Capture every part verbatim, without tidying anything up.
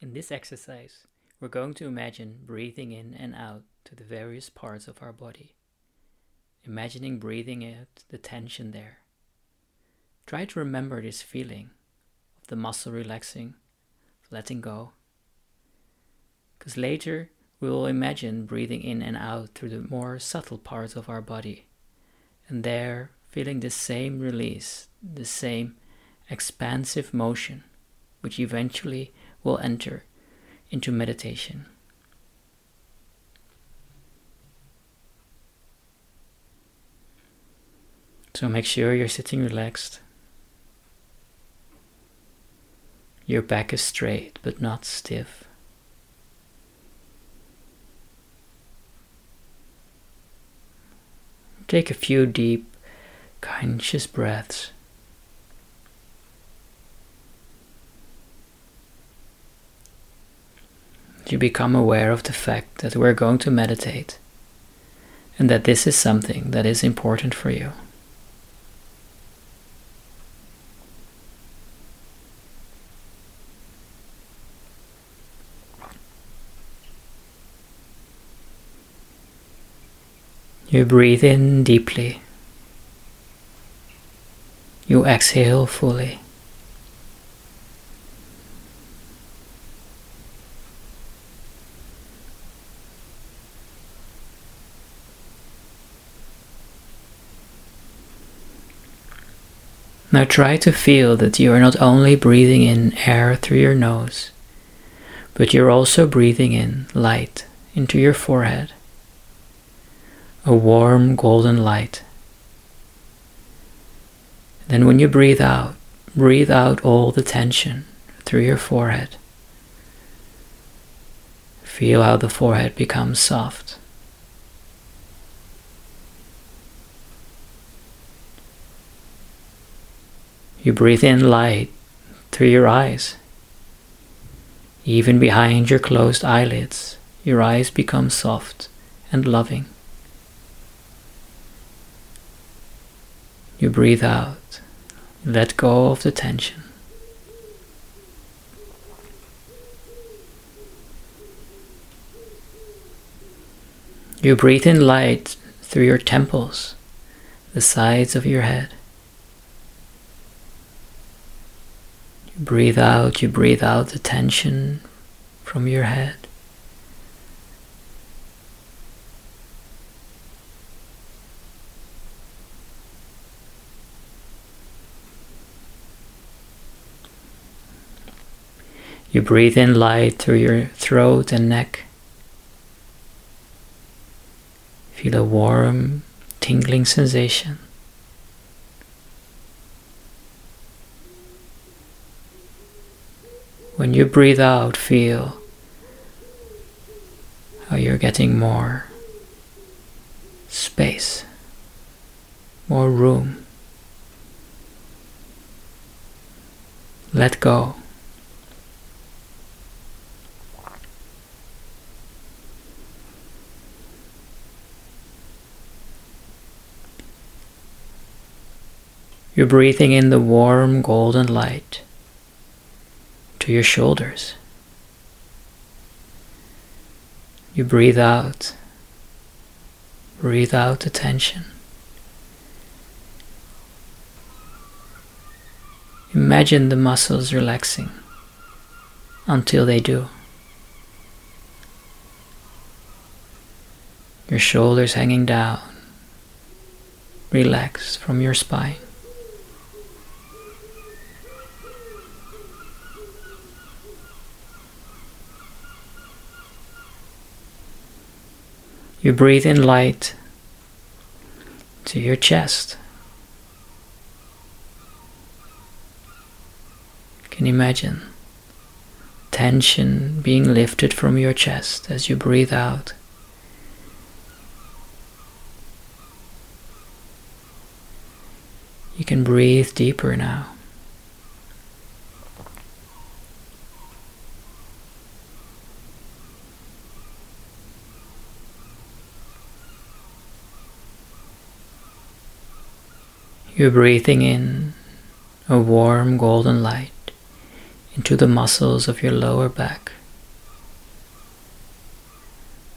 In this exercise, we're going to imagine breathing in and out to the various parts of our body. Imagining breathing out the tension there. Try to remember this feeling of the muscle relaxing, of letting go. Because later we will imagine breathing in and out through the more subtle parts of our body. And there, feeling the same release, the same expansive motion, which eventually will enter into meditation. So make sure you're sitting relaxed. Your back is straight but not stiff. Take a few deep, conscious breaths. You become aware of the fact that we're going to meditate and that this is something that is important for you. You breathe in deeply. You exhale fully. Now try to feel that you are not only breathing in air through your nose, but you're also breathing in light into your forehead. A warm golden light. Then when you breathe out, breathe out all the tension through your forehead. Feel how the forehead becomes soft. You breathe in light through your eyes. Even behind your closed eyelids, your eyes become soft and loving. You breathe out, let go of the tension. You breathe in light through your temples, the sides of your head. You breathe out, you breathe out the tension from your head. You breathe in light through your throat and neck. Feel a warm, tingling sensation. When you breathe out, feel how you're getting more space, more room. Let go. You're breathing in the warm golden light to your shoulders. You breathe out, breathe out the tension. Imagine the muscles relaxing until they do. Your shoulders hanging down, relax from your spine. You breathe in light to your chest. You can imagine tension being lifted from your chest as you breathe out. You can breathe deeper now. You're breathing in a warm golden light into the muscles of your lower back.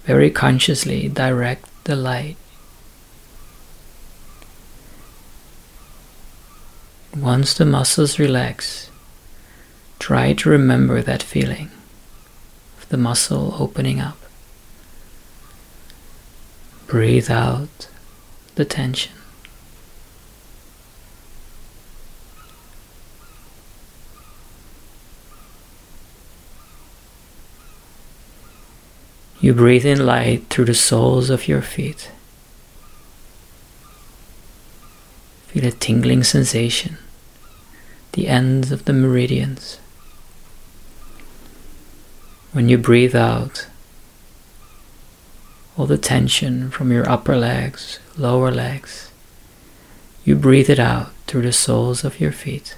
very consciously direct the light. Once the muscles relax, try to remember that feeling of the muscle opening up. Breathe out the tension. You breathe in light through the soles of your feet. Feel a tingling sensation, the ends of the meridians. When you breathe out, all the tension from your upper legs, lower legs, you breathe it out through the soles of your feet.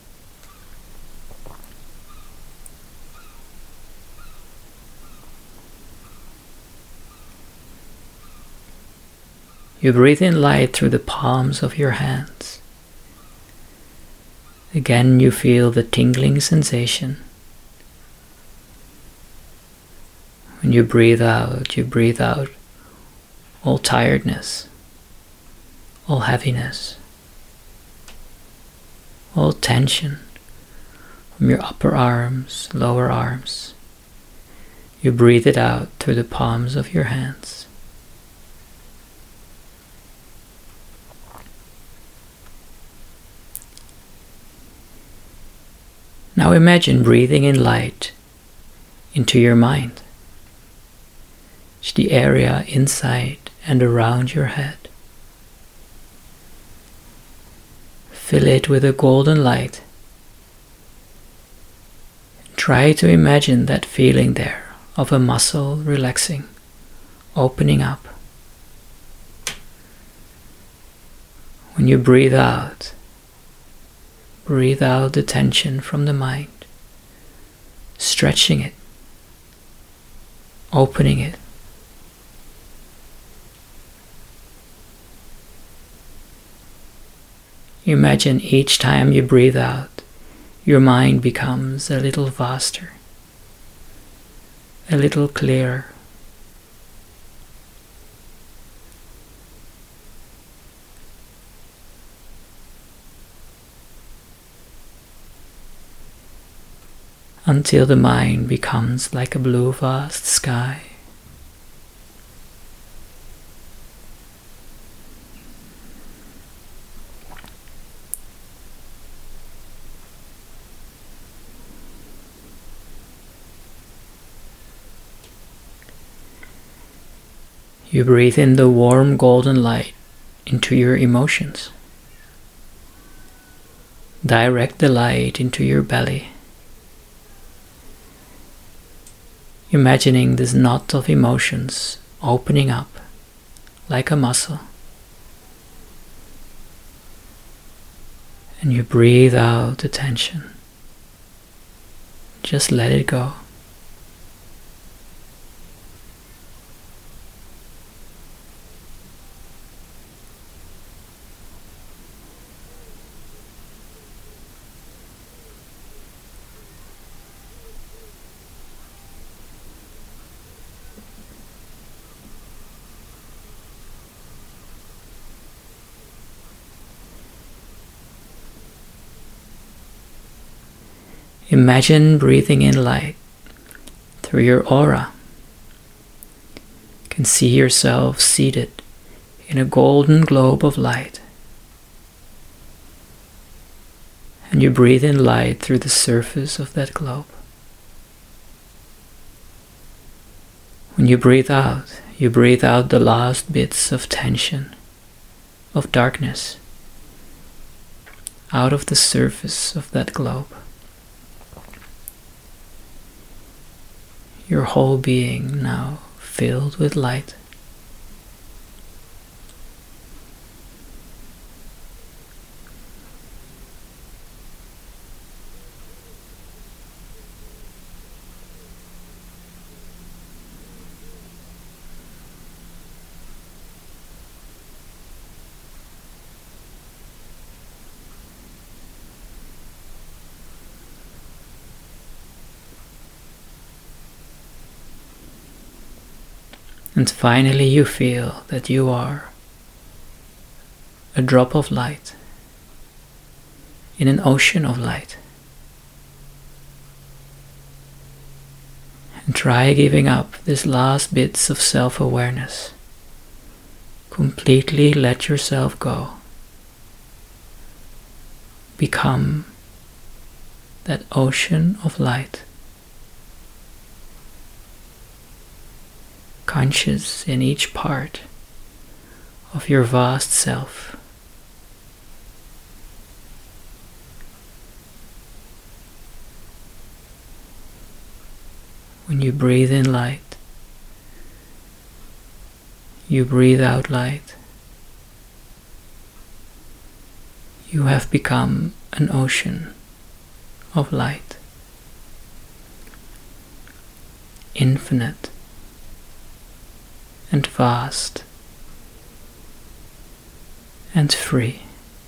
You breathe in light through the palms of your hands. Again, you feel the tingling sensation. When you breathe out, you breathe out all tiredness, all heaviness, all tension from your upper arms, lower arms. You breathe it out through the palms of your hands. Now imagine breathing in light into your mind. It's the area inside and around your head. Fill it with a golden light. Try to imagine that feeling there of a muscle relaxing, opening up. When you breathe out, breathe out the tension from the mind, stretching it, opening it. Imagine each time you breathe out, your mind becomes a little vaster, a little clearer. Until the mind becomes like a blue vast sky. You breathe in the warm golden light into your emotions. Direct the light into your belly. Imagining this knot of emotions opening up like a muscle. And you breathe out the tension. Just let it go. Imagine breathing in light through your aura. You can see yourself seated in a golden globe of light. And you breathe in light through the surface of that globe. When you breathe out, you breathe out the last bits of tension, of darkness, out of the surface of that globe. Your whole being now filled with light. And finally you feel that you are a drop of light in an ocean of light. And try giving up these last bits of self-awareness. Completely let yourself go. Become that ocean of light. Conscious in each part of your vast self. When you breathe in light, you breathe out light. You have become an ocean of light, infinite and vast and free.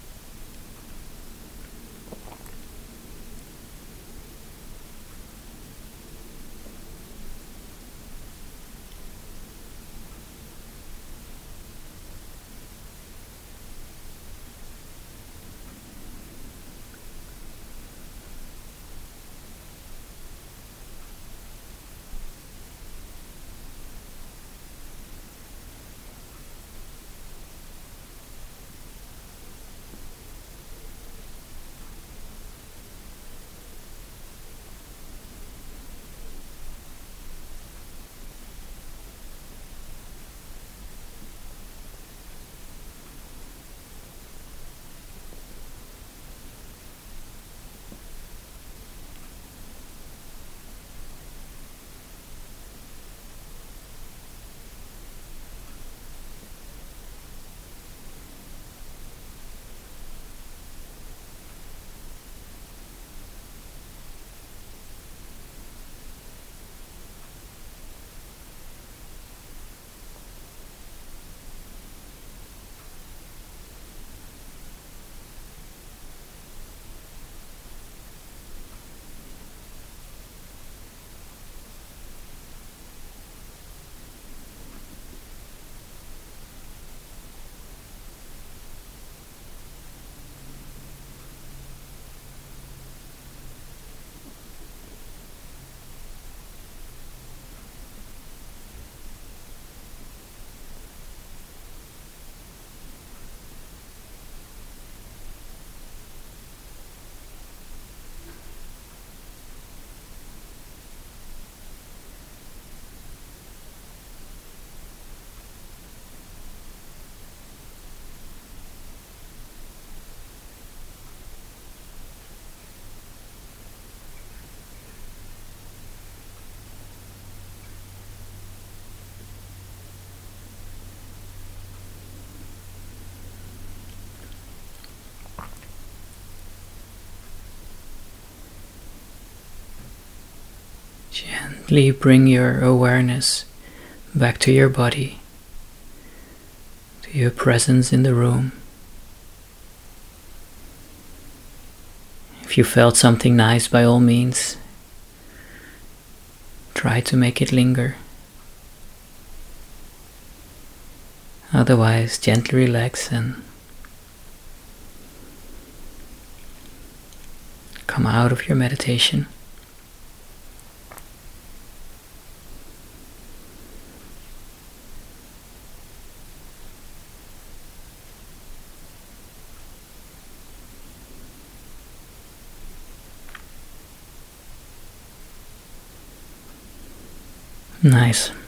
Gently bring your awareness back to your body, to your presence in the room. If you felt something nice, by all means, try to make it linger. Otherwise, gently relax and come out of your meditation. Nice.